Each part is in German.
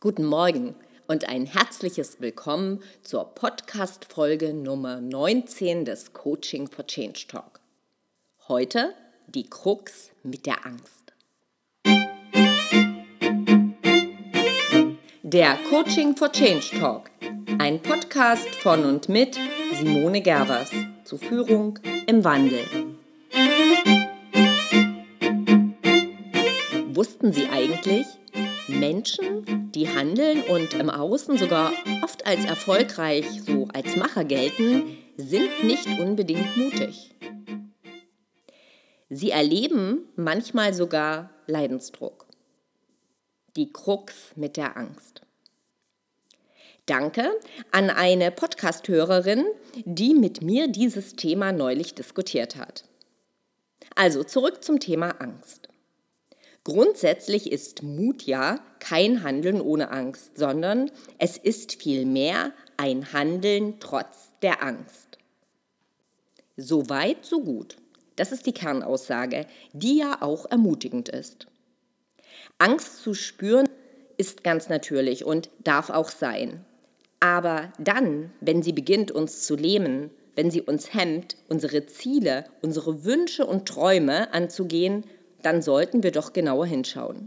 Guten Morgen und ein herzliches Willkommen zur Podcast-Folge Nummer 19 des Coaching for Change Talk. Heute die Krux mit der Angst. Der Coaching for Change Talk, ein Podcast von und mit Simone Gervers zu Führung im Wandel. Wussten Sie eigentlich, Menschen, die handeln und im Außen sogar oft als erfolgreich, so als Macher gelten, sind nicht unbedingt mutig. Sie erleben manchmal sogar Leidensdruck. Die Krux mit der Angst. Danke an eine Podcast-Hörerin, die mit mir dieses Thema neulich diskutiert hat. Also zurück zum Thema Angst. Grundsätzlich ist Mut ja kein Handeln ohne Angst, sondern es ist vielmehr ein Handeln trotz der Angst. So weit, so gut. Das ist die Kernaussage, die ja auch ermutigend ist. Angst zu spüren ist ganz natürlich und darf auch sein. Aber dann, wenn sie beginnt, uns zu lähmen, wenn sie uns hemmt, unsere Ziele, unsere Wünsche und Träume anzugehen, dann sollten wir doch genauer hinschauen.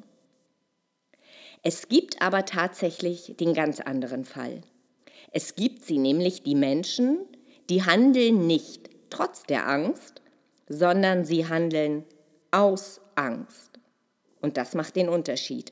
Es gibt aber tatsächlich den ganz anderen Fall. Es gibt sie nämlich die Menschen, die handeln nicht trotz der Angst, sondern sie handeln aus Angst. Und das macht den Unterschied.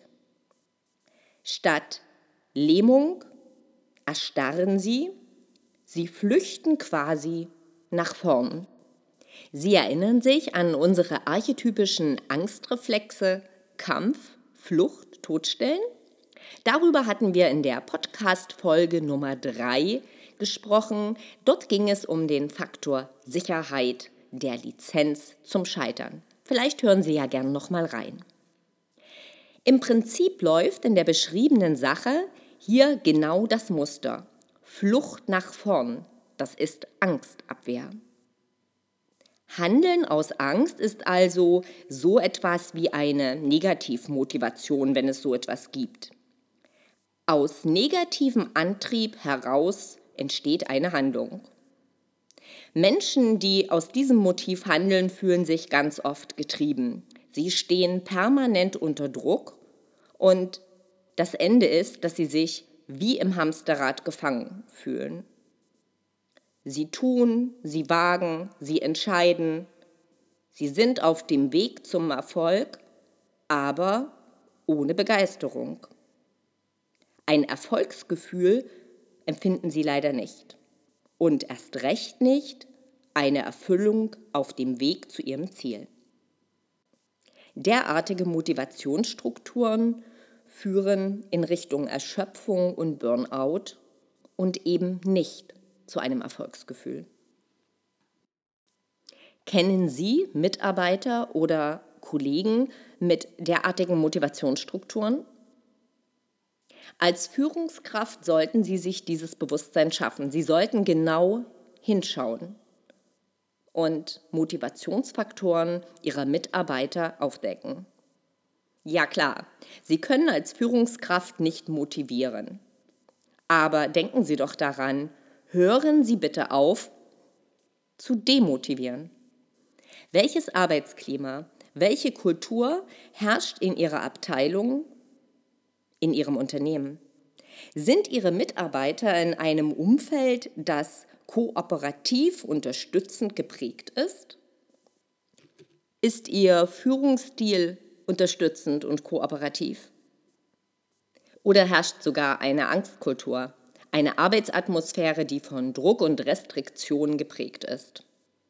Statt Lähmung erstarren sie flüchten quasi nach vorn. Sie erinnern sich an unsere archetypischen Angstreflexe Kampf, Flucht, Todstellen? Darüber hatten wir in der Podcast-Folge Nummer 3 gesprochen. Dort ging es um den Faktor Sicherheit der Lizenz zum Scheitern. Vielleicht hören Sie ja gern noch mal rein. Im Prinzip läuft in der beschriebenen Sache hier genau das Muster. Flucht nach vorn, das ist Angstabwehr. Handeln aus Angst ist also so etwas wie eine Negativmotivation, wenn es so etwas gibt. Aus negativem Antrieb heraus entsteht eine Handlung. Menschen, die aus diesem Motiv handeln, fühlen sich ganz oft getrieben. Sie stehen permanent unter Druck und das Ende ist, dass sie sich wie im Hamsterrad gefangen fühlen. Sie tun, sie wagen, sie entscheiden. Sie sind auf dem Weg zum Erfolg, aber ohne Begeisterung. Ein Erfolgsgefühl empfinden sie leider nicht. Und erst recht nicht eine Erfüllung auf dem Weg zu ihrem Ziel. Derartige Motivationsstrukturen führen in Richtung Erschöpfung und Burnout und eben nicht zu einem Erfolgsgefühl. Kennen Sie Mitarbeiter oder Kollegen mit derartigen Motivationsstrukturen? Als Führungskraft sollten Sie sich dieses Bewusstsein schaffen. Sie sollten genau hinschauen und Motivationsfaktoren Ihrer Mitarbeiter aufdecken. Ja klar, Sie können als Führungskraft nicht motivieren. Aber denken Sie doch daran, hören Sie bitte auf, zu demotivieren. Welches Arbeitsklima, welche Kultur herrscht in Ihrer Abteilung, in Ihrem Unternehmen? Sind Ihre Mitarbeiter in einem Umfeld, das kooperativ unterstützend geprägt ist? Ist Ihr Führungsstil unterstützend und kooperativ? Oder herrscht sogar eine Angstkultur? Eine Arbeitsatmosphäre, die von Druck und Restriktionen geprägt ist.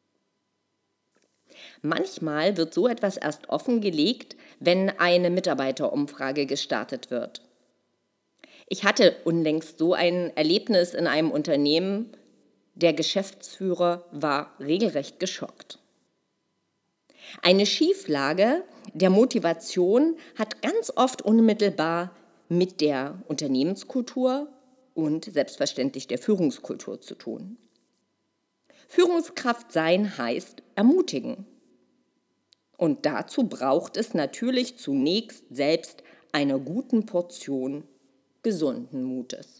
Manchmal wird so etwas erst offengelegt, wenn eine Mitarbeiterumfrage gestartet wird. Ich hatte unlängst so ein Erlebnis in einem Unternehmen. Der Geschäftsführer war regelrecht geschockt. Eine Schieflage der Motivation hat ganz oft unmittelbar mit der Unternehmenskultur und selbstverständlich der Führungskultur zu tun. Führungskraft sein heißt ermutigen. Und dazu braucht es natürlich zunächst selbst einer guten Portion gesunden Mutes.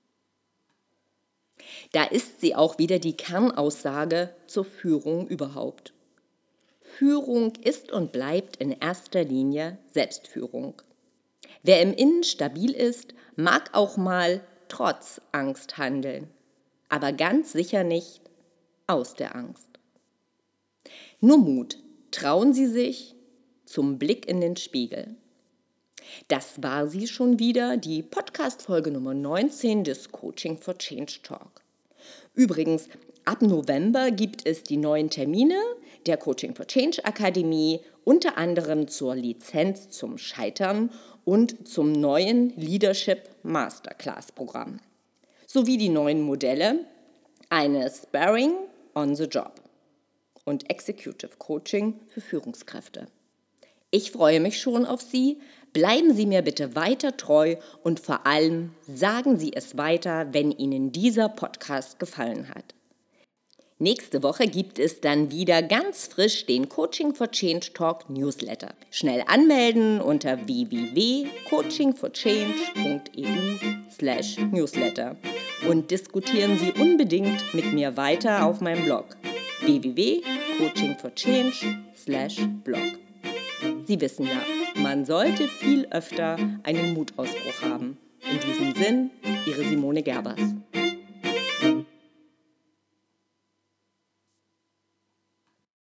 Da ist sie auch wieder die Kernaussage zur Führung überhaupt. Führung ist und bleibt in erster Linie Selbstführung. Wer im Innen stabil ist, mag auch mal trotz Angst handeln, aber ganz sicher nicht aus der Angst. Nur Mut, trauen Sie sich zum Blick in den Spiegel. Das war sie schon wieder, die Podcast-Folge Nummer 19 des Coaching for Change Talk. Übrigens, ab November gibt es die neuen Termine der Coaching for Change Akademie, unter anderem zur Lizenz zum Scheitern und zum neuen Leadership Masterclass Programm, sowie die neuen Modelle eines Sparring on the Job und Executive Coaching für Führungskräfte. Ich freue mich schon auf Sie. Bleiben Sie mir bitte weiter treu und vor allem sagen Sie es weiter, wenn Ihnen dieser Podcast gefallen hat. Nächste Woche gibt es dann wieder ganz frisch den Coaching for Change Talk Newsletter. Schnell anmelden unter www.coachingforchange.eu/newsletter und diskutieren Sie unbedingt mit mir weiter auf meinem Blog www.coachingforchange/blog. Sie wissen ja, man sollte viel öfter einen Mutausbruch haben. In diesem Sinn, Ihre Simone Gerbers.